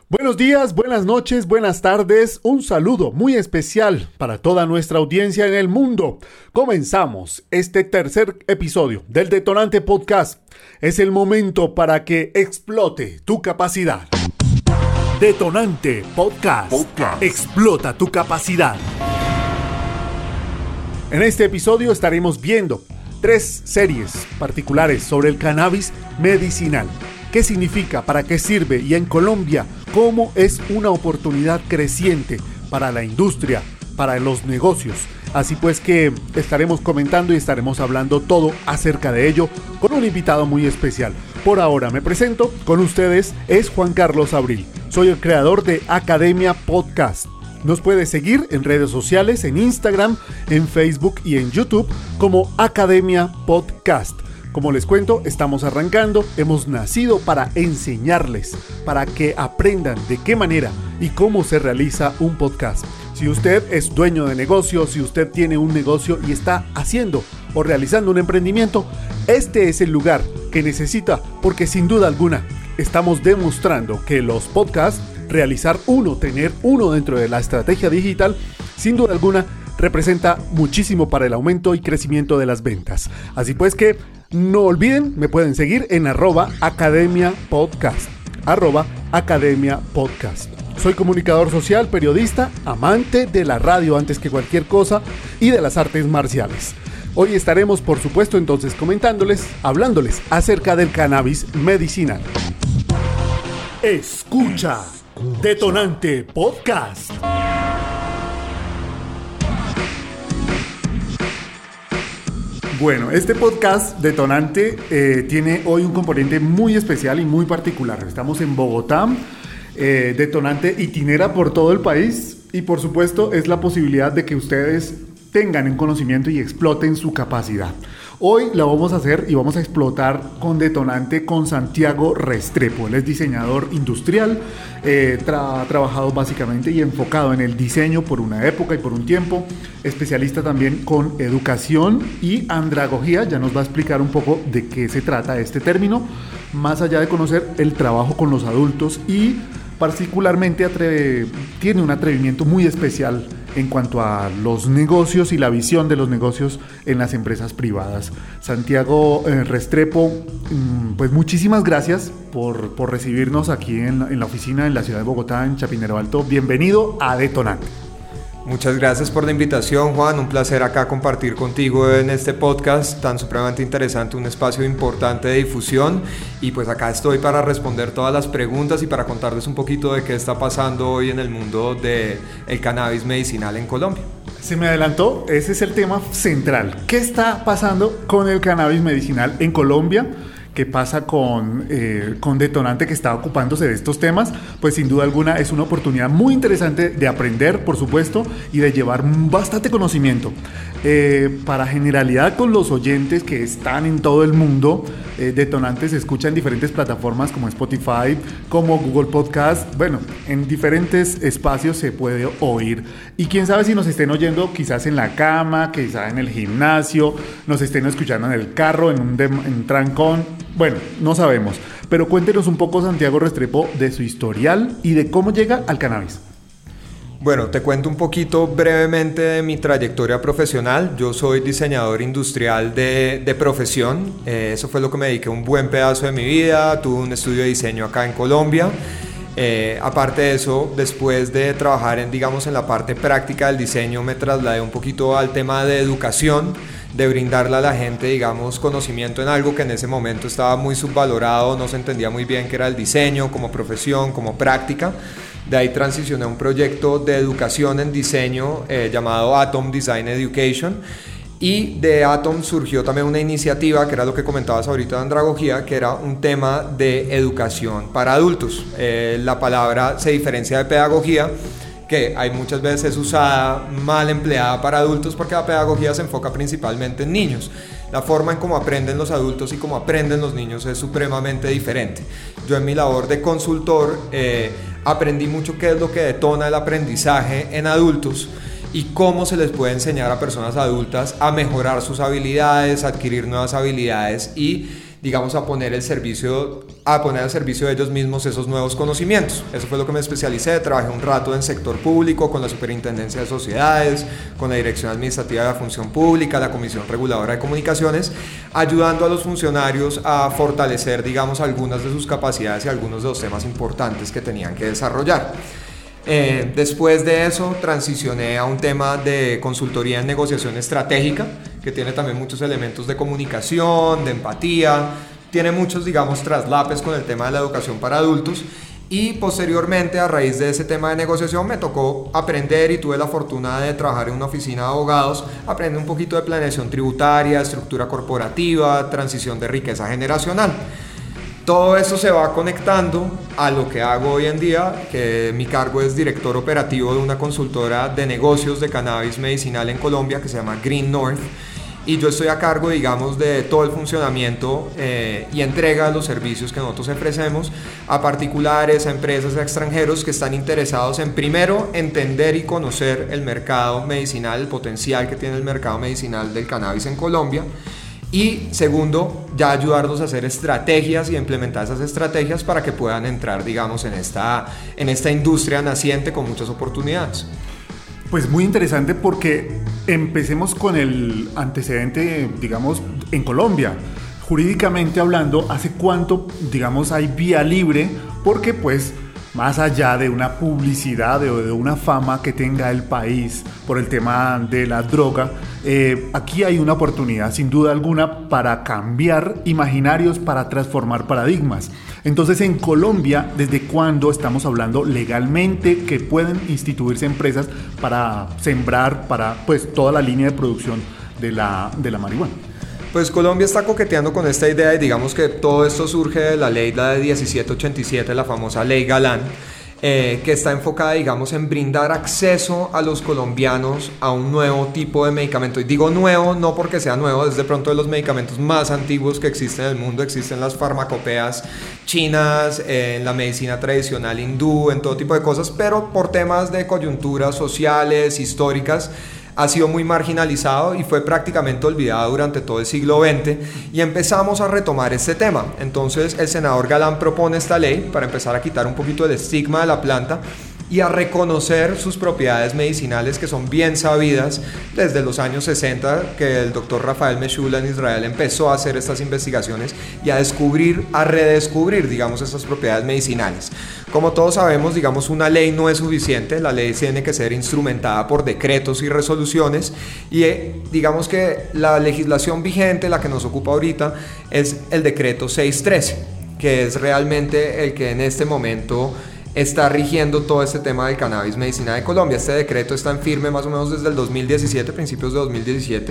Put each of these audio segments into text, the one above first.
Buenos días, buenas noches, buenas tardes. Un saludo muy especial para toda nuestra audiencia en el mundo. Comenzamos este tercer episodio del Detonante Podcast. Es el momento para que explote tu capacidad. Detonante Podcast. Explota tu capacidad. En este episodio estaremos viendo 3 series particulares sobre el cannabis medicinal. ¿Qué significa? ¿Para qué sirve? Y en Colombia, ¿cómo es una oportunidad creciente para la industria, para los negocios? Así pues que estaremos comentando y estaremos hablando todo acerca de ello con un invitado muy especial. Por ahora me presento, con ustedes es Juan Carlos Abril. Soy el creador de Academia Podcast. Nos puede seguir en redes sociales, en Instagram, en Facebook y en YouTube como Academia Podcast. Como les cuento, estamos arrancando, hemos nacido para enseñarles, para que aprendan de qué manera y cómo se realiza un podcast. Si usted es dueño de negocio, si usted tiene un negocio y está haciendo o realizando un emprendimiento, este es el lugar que necesita, porque sin duda alguna estamos demostrando que los podcasts, tener uno dentro de la estrategia digital, sin duda alguna representa muchísimo para el aumento y crecimiento de las ventas. Así pues que no olviden, me pueden seguir en @Academia Podcast. Academia Podcast. Soy comunicador social, periodista, amante de la radio antes que cualquier cosa y de las artes marciales. Hoy estaremos, por supuesto, entonces hablándoles acerca del cannabis medicinal. Escucha Detonante Podcast. Bueno, este podcast Detonante tiene hoy un componente muy especial y muy particular. Estamos en Bogotá, Detonante itinera por todo el país y por supuesto es la posibilidad de que ustedes tengan un conocimiento y exploten su capacidad. Hoy la vamos a hacer y vamos a explotar con Detonante con Santiago Restrepo. Él es diseñador industrial, ha trabajado básicamente y enfocado en el diseño por una época y por un tiempo, especialista también con educación y andragogía. Ya nos va a explicar un poco de qué se trata este término, más allá de conocer el trabajo con los adultos y particularmente tiene un atrevimiento muy especial en cuanto a los negocios y la visión de los negocios en las empresas privadas. Santiago Restrepo, pues muchísimas gracias por recibirnos aquí en la oficina en la ciudad de Bogotá, en Chapinero Alto. Bienvenido a Detonante. Muchas gracias por la invitación, Juan. Un placer acá compartir contigo en este podcast tan supremamente interesante, un espacio importante de difusión. Y pues acá estoy para responder todas las preguntas y para contarles un poquito de qué está pasando hoy en el mundo del cannabis medicinal en Colombia. Se me adelantó, ese es el tema central. ¿Qué está pasando con el cannabis medicinal en Colombia? ¿Qué pasa con Detonante, que está ocupándose de estos temas? Pues sin duda alguna es una oportunidad muy interesante de aprender, por supuesto, y de llevar bastante conocimiento. Para generalidad con los oyentes que están en todo el mundo, Detonante se escucha en diferentes plataformas como Spotify, como Google Podcast. Bueno, en diferentes espacios se puede oír. Y quién sabe si nos estén oyendo quizás en la cama, quizás en el gimnasio, nos estén escuchando en el carro, en un trancón. Bueno, no sabemos, pero cuéntenos un poco, Santiago Restrepo, de su historial y de cómo llega al cannabis. Bueno, te cuento un poquito brevemente de mi trayectoria profesional. Yo soy diseñador industrial de profesión. Eso fue lo que me dediqué un buen pedazo de mi vida. Tuve un estudio de diseño acá en Colombia. Aparte de eso, después de trabajar en la parte práctica del diseño, me trasladé un poquito al tema de educación, de brindarle a la gente, conocimiento en algo que en ese momento estaba muy subvalorado, no se entendía muy bien qué era el diseño como profesión, como práctica. De ahí transicioné a un proyecto de educación en diseño llamado Atom Design Education. Y de Atom surgió también una iniciativa, que era lo que comentabas ahorita de andragogía, que era un tema de educación para adultos. La palabra se diferencia de pedagogía, que hay muchas veces usada mal empleada para adultos, porque la pedagogía se enfoca principalmente en niños. La forma en cómo aprenden los adultos y cómo aprenden los niños es supremamente diferente. Yo en mi labor de consultor aprendí mucho qué es lo que detona el aprendizaje en adultos y cómo se les puede enseñar a personas adultas a mejorar sus habilidades, adquirir nuevas habilidades y digamos, a poner al servicio de ellos mismos esos nuevos conocimientos. Eso fue lo que me especialicé. Trabajé un rato en sector público, con la Superintendencia de Sociedades, con la Dirección Administrativa de la Función Pública, la Comisión Reguladora de Comunicaciones, ayudando a los funcionarios a fortalecer, digamos, algunas de sus capacidades y algunos de los temas importantes que tenían que desarrollar. Después de eso transicioné a un tema de consultoría en negociación estratégica, que tiene también muchos elementos de comunicación, de empatía, tiene muchos, digamos, traslapes con el tema de la educación para adultos. Y posteriormente, a raíz de ese tema de negociación, me tocó aprender, y tuve la fortuna de trabajar en una oficina de abogados, aprender un poquito de planeación tributaria, estructura corporativa, transición de riqueza generacional. Todo esto se va conectando a lo que hago hoy en día, que mi cargo es director operativo de una consultora de negocios de cannabis medicinal en Colombia que se llama Green North, y yo estoy a cargo, digamos, de todo el funcionamiento y entrega de los servicios que nosotros ofrecemos a particulares, a empresas, a extranjeros que están interesados en, primero, entender y conocer el mercado medicinal, el potencial que tiene el mercado medicinal del cannabis en Colombia. Y segundo, ya ayudarlos a hacer estrategias y a implementar esas estrategias para que puedan entrar, digamos, en esta industria naciente con muchas oportunidades. Pues muy interesante, porque empecemos con el antecedente, digamos, en Colombia. Jurídicamente hablando, ¿hace cuánto, digamos, hay vía libre? Porque pues más allá de una publicidad o de una fama que tenga el país por el tema de la droga, aquí hay una oportunidad sin duda alguna para cambiar imaginarios, para transformar paradigmas. Entonces, en Colombia, ¿desde cuándo estamos hablando legalmente que pueden instituirse empresas para sembrar, para pues toda la línea de producción de la marihuana? Pues Colombia está coqueteando con esta idea, y digamos que todo esto surge de la ley, la de 1787, la famosa ley Galán, que está enfocada, digamos, en brindar acceso a los colombianos a un nuevo tipo de medicamento. Y digo nuevo no porque sea nuevo, es de pronto de los medicamentos más antiguos que existen en el mundo. Existen las farmacopeas chinas, en la medicina tradicional hindú, en todo tipo de cosas, pero por temas de coyunturas sociales, históricas, ha sido muy marginalizado y fue prácticamente olvidado durante todo el siglo XX, y empezamos a retomar este tema. Entonces el senador Galán propone esta ley para empezar a quitar un poquito el estigma de la planta y a reconocer sus propiedades medicinales, que son bien sabidas desde los años 60, que el doctor Rafael Meshula en Israel empezó a hacer estas investigaciones y a redescubrir, digamos, estas propiedades medicinales. Como todos sabemos, digamos, una ley no es suficiente, la ley tiene que ser instrumentada por decretos y resoluciones, y digamos que la legislación vigente, la que nos ocupa ahorita, es el decreto 613, que es realmente el que en este momento está rigiendo todo este tema del cannabis medicinal de Colombia. Este decreto está en firme más o menos desde el 2017, principios de 2017,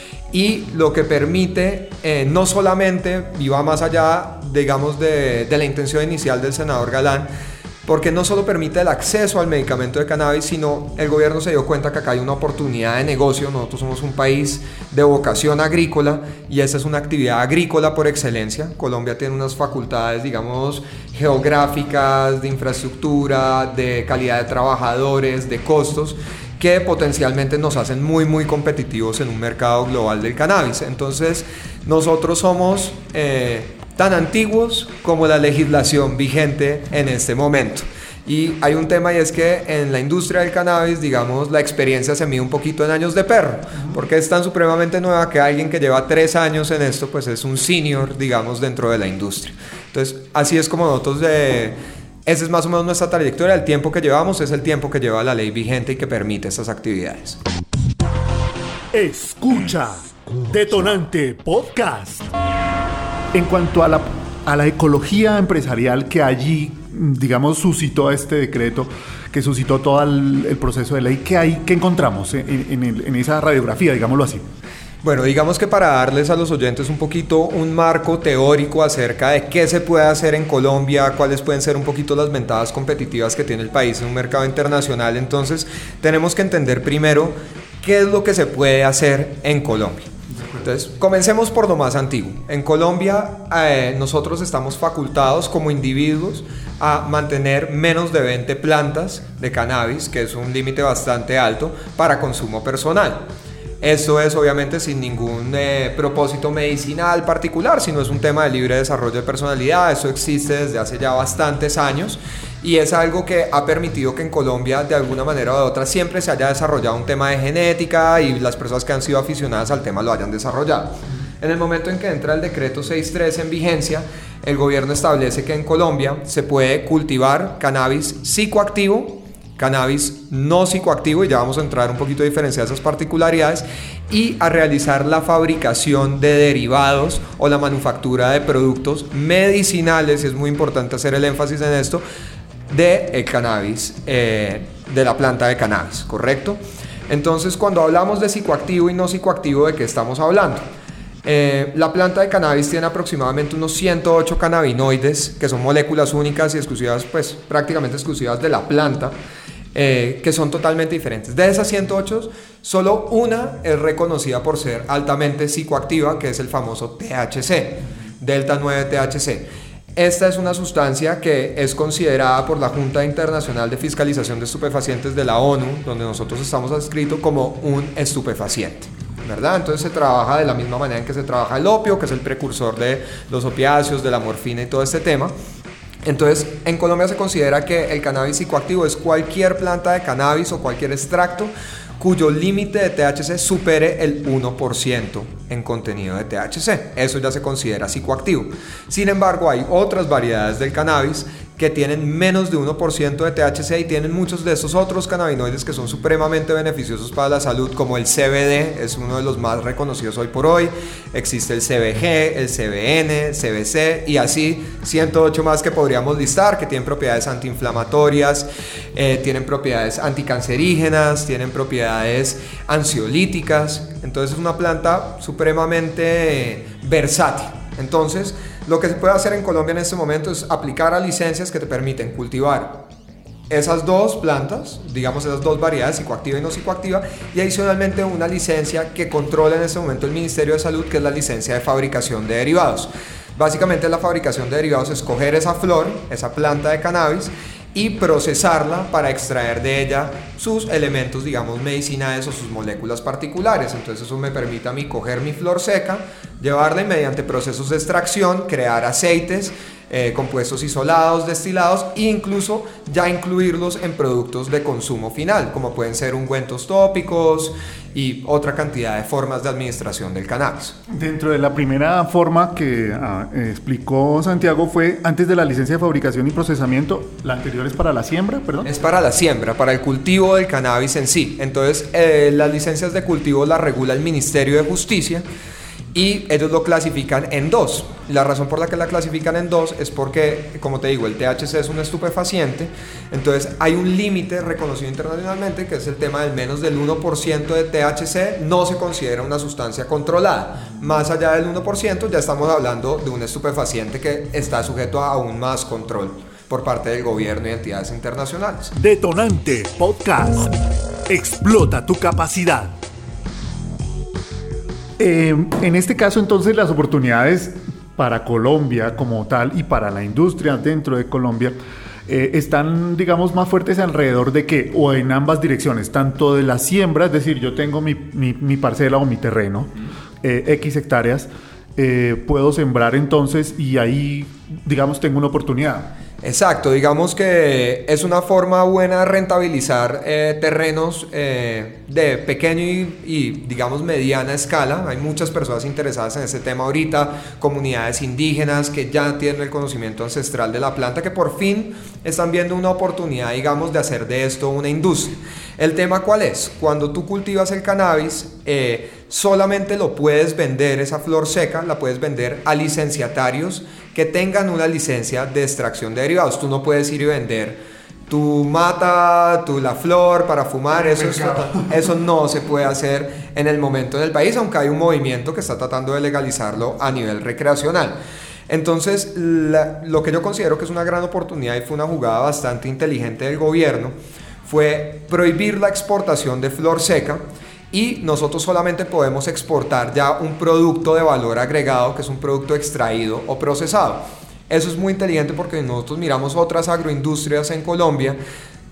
y lo que permite no solamente, y va más allá, digamos, de la intención inicial del senador Galán, porque no solo permite el acceso al medicamento de cannabis, sino el gobierno se dio cuenta que acá hay una oportunidad de negocio. Nosotros somos un país de vocación agrícola y esta es una actividad agrícola por excelencia. Colombia tiene unas facultades, digamos, geográficas, de infraestructura, de calidad de trabajadores, de costos, que potencialmente nos hacen muy muy competitivos en un mercado global del cannabis. Entonces nosotros somos tan antiguos como la legislación vigente en este momento. Y hay un tema, y es que en la industria del cannabis, digamos, la experiencia se mide un poquito en años de perro, porque es tan supremamente nueva que alguien que lleva 3 años en esto, pues es un senior, digamos, dentro de la industria. Entonces, así es como nosotros, esa es más o menos nuestra trayectoria. El tiempo que llevamos es el tiempo que lleva la ley vigente y que permite estas actividades. Escucha Detonante Podcast. En cuanto a la ecología empresarial que allí, digamos, suscitó este decreto, que suscitó todo el proceso de ley, ¿qué encontramos en esa radiografía, digámoslo así? Bueno, digamos que para darles a los oyentes un poquito un marco teórico acerca de qué se puede hacer en Colombia, cuáles pueden ser un poquito las ventajas competitivas que tiene el país en un mercado internacional, entonces tenemos que entender primero qué es lo que se puede hacer en Colombia. Entonces, comencemos por lo más antiguo. En Colombia, nosotros estamos facultados como individuos a mantener menos de 20 plantas de cannabis, que es un límite bastante alto para consumo personal. Esto es obviamente sin ningún propósito medicinal particular, sino es un tema de libre desarrollo de personalidad. Eso existe desde hace ya bastantes años y es algo que ha permitido que en Colombia de alguna manera o de otra siempre se haya desarrollado un tema de genética y las personas que han sido aficionadas al tema lo hayan desarrollado. En el momento en que entra el decreto 6.3 en vigencia, el gobierno establece que en Colombia se puede cultivar cannabis psicoactivo, cannabis no psicoactivo, y ya vamos a entrar un poquito a diferenciar esas particularidades, y a realizar la fabricación de derivados o la manufactura de productos medicinales, y es muy importante hacer el énfasis en esto, de cannabis, de la planta de cannabis, ¿correcto? Entonces, cuando hablamos de psicoactivo y no psicoactivo, ¿de qué estamos hablando? La planta de cannabis tiene aproximadamente unos 108 cannabinoides, que son moléculas únicas y exclusivas, pues prácticamente exclusivas de la planta, que son totalmente diferentes. De esas 108, solo una es reconocida por ser altamente psicoactiva, que es el famoso THC, Delta 9 THC. Esta es una sustancia que es considerada por la Junta Internacional de Fiscalización de Estupefacientes de la ONU, donde nosotros estamos adscritos, como un estupefaciente, ¿verdad? Entonces se trabaja de la misma manera en que se trabaja el opio, que es el precursor de los opiáceos, de la morfina y todo este tema. Entonces, en Colombia se considera que el cannabis psicoactivo es cualquier planta de cannabis o cualquier extracto cuyo límite de THC supere el 1% en contenido de THC. Eso ya se considera psicoactivo. Sin embargo, hay otras variedades del cannabis que tienen menos de 1% de THC y tienen muchos de estos otros cannabinoides que son supremamente beneficiosos para la salud, como el CBD, es uno de los más reconocidos hoy por hoy. Existe el CBG, el CBN, CBC y así 108 más que podríamos listar, que tienen propiedades antiinflamatorias, tienen propiedades anticancerígenas, tienen propiedades ansiolíticas. Entonces es una planta supremamente versátil. Entonces, lo que se puede hacer en Colombia en este momento es aplicar a licencias que te permiten cultivar esas dos plantas, digamos esas dos variedades, psicoactiva y no psicoactiva, y adicionalmente una licencia que controla en este momento el Ministerio de Salud, que es la licencia de fabricación de derivados. Básicamente la fabricación de derivados es coger esa flor, esa planta de cannabis, y procesarla para extraer de ella sus elementos, digamos, medicinales o sus moléculas particulares. Entonces eso me permite a mí coger mi flor seca, llevarla y mediante procesos de extracción crear aceites, compuestos isolados, destilados e incluso ya incluirlos en productos de consumo final, como pueden ser ungüentos tópicos y otra cantidad de formas de administración del cannabis. Dentro de la primera forma que explicó Santiago fue antes de la licencia de fabricación y procesamiento, la anterior es para la siembra, perdón. Es para la siembra, para el cultivo del cannabis en sí. Entonces, las licencias de cultivo las regula el Ministerio de Justicia y ellos lo clasifican en dos. La razón por la que la clasifican en dos es porque, como te digo, el THC es un estupefaciente, entonces hay un límite reconocido internacionalmente que es el tema del menos del 1% de THC, no se considera una sustancia controlada. Más allá del 1% ya estamos hablando de un estupefaciente que está sujeto a aún más control por parte del gobierno y entidades internacionales. Detonante Podcast. Explota tu capacidad. En este caso, entonces, las oportunidades para Colombia como tal y para la industria dentro de Colombia están, digamos, más fuertes alrededor de qué, o en ambas direcciones, tanto de la siembra, es decir, yo tengo mi parcela o mi terreno, X hectáreas, puedo sembrar entonces y ahí, digamos, tengo una oportunidad. Exacto, digamos que es una forma buena de rentabilizar terrenos de pequeño y digamos mediana escala. Hay muchas personas interesadas en este tema ahorita, comunidades indígenas que ya tienen el conocimiento ancestral de la planta, que por fin están viendo una oportunidad, digamos, de hacer de esto una industria. ¿El tema cuál es? Cuando tú cultivas el cannabis, solamente lo puedes vender, esa flor seca, la puedes vender a licenciatarios que tengan una licencia de extracción de derivados. Tú no puedes ir y vender tu mata, la flor para fumar, eso no se puede hacer en el momento en el país, aunque hay un movimiento que está tratando de legalizarlo a nivel recreacional. Entonces, lo que yo considero que es una gran oportunidad y fue una jugada bastante inteligente del gobierno fue prohibir la exportación de flor seca y nosotros solamente podemos exportar ya un producto de valor agregado, que es un producto extraído o procesado. Eso es muy inteligente porque nosotros miramos otras agroindustrias en Colombia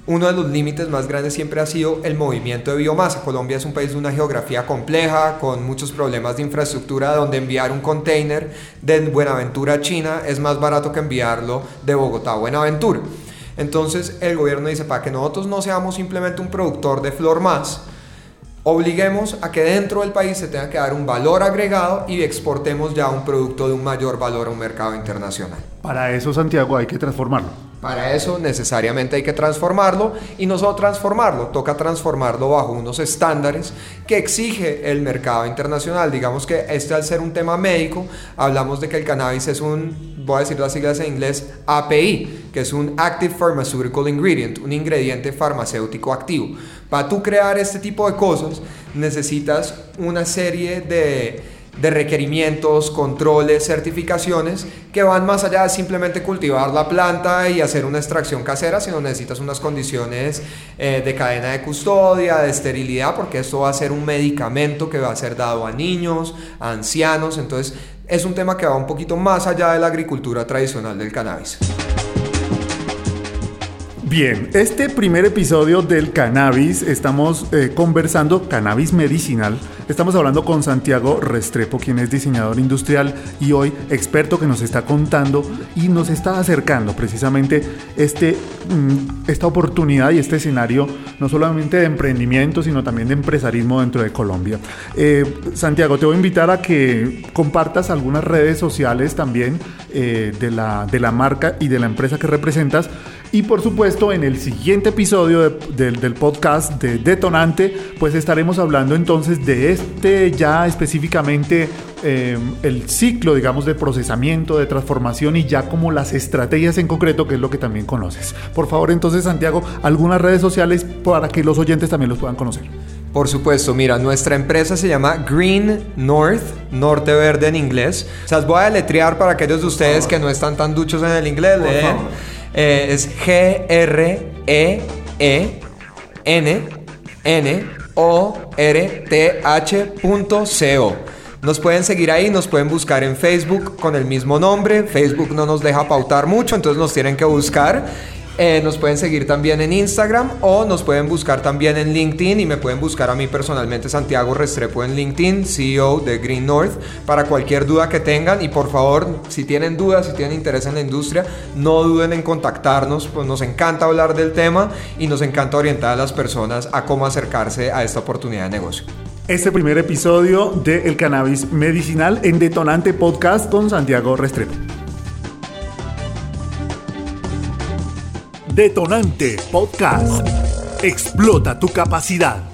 Uno de los límites más grandes siempre ha sido el movimiento de biomasa. Colombia es un país de una geografía compleja, con muchos problemas de infraestructura, donde enviar un container de Buenaventura a China es más barato que enviarlo de Bogotá a Buenaventura. Entonces el gobierno dice, para que nosotros no seamos simplemente un productor de flor más, obliguemos a que dentro del país se tenga que dar un valor agregado y exportemos ya un producto de un mayor valor a un mercado internacional. Para eso, Santiago, hay que transformarlo. Para eso necesariamente hay que transformarlo, y no solo transformarlo, toca transformarlo bajo unos estándares que exige el mercado internacional. Digamos que al ser un tema médico, hablamos de que el cannabis es voy a decir las siglas en inglés, API, que es un Active Pharmaceutical Ingredient, un ingrediente farmacéutico activo. Para tú crear este tipo de cosas necesitas una serie de requerimientos, controles, certificaciones que van más allá de simplemente cultivar la planta y hacer una extracción casera, sino necesitas unas condiciones de cadena de custodia, de esterilidad, porque esto va a ser un medicamento que va a ser dado a niños, a ancianos. Entonces es un tema que va un poquito más allá de la agricultura tradicional del cannabis. Bien, este primer episodio del cannabis, estamos conversando cannabis medicinal. Estamos hablando con Santiago Restrepo, quien es diseñador industrial y hoy experto, que nos está contando y nos está acercando precisamente esta oportunidad y este escenario, no solamente de emprendimiento, sino también de empresarismo dentro de Colombia. Santiago, te voy a invitar a que compartas algunas redes sociales también de la marca y de la empresa que representas. Y por supuesto, en el siguiente episodio del podcast de Detonante, pues estaremos hablando entonces de ya específicamente el ciclo, digamos, de procesamiento, de transformación y ya como las estrategias en concreto, que es lo que también conoces. Por favor, entonces, Santiago, algunas redes sociales para que los oyentes también los puedan conocer. Por supuesto, mira, nuestra empresa se llama Green North, norte verde en inglés. O sea, os voy a deletrear para aquellos de ustedes que no están tan duchos en el inglés. Es GRENNORTH.co. Nos pueden seguir ahí, nos pueden buscar en Facebook con el mismo nombre. Facebook no nos deja pautar mucho, entonces nos tienen que buscar. Nos pueden seguir también en Instagram o nos pueden buscar también en LinkedIn, y me pueden buscar a mí personalmente, Santiago Restrepo, en LinkedIn, CEO de Green North, para cualquier duda que tengan. Y por favor, si tienen dudas, si tienen interés en la industria, no duden en contactarnos, pues nos encanta hablar del tema y nos encanta orientar a las personas a cómo acercarse a esta oportunidad de negocio. Este primer episodio de El Cannabis Medicinal en Detonante Podcast con Santiago Restrepo. Detonante Podcast. Explota tu capacidad.